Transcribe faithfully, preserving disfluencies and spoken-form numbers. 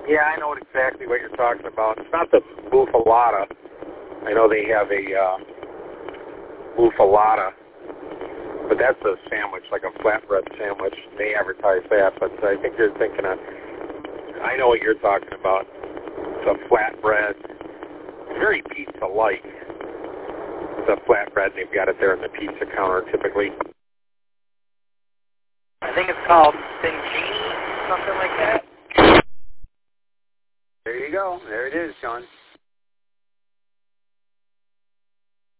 Yeah, I know exactly what you're talking about. It's not the Buffalata. I know they have a uh, Buffalata, but that's a sandwich, like a flatbread sandwich. They advertise that, but I think you're thinking of, I know what you're talking about. It's a flatbread, very pizza-like. It's a flatbread, they've got it there on the pizza counter typically. I think it's called Bingini, something like that. There you go. There it is, Sean.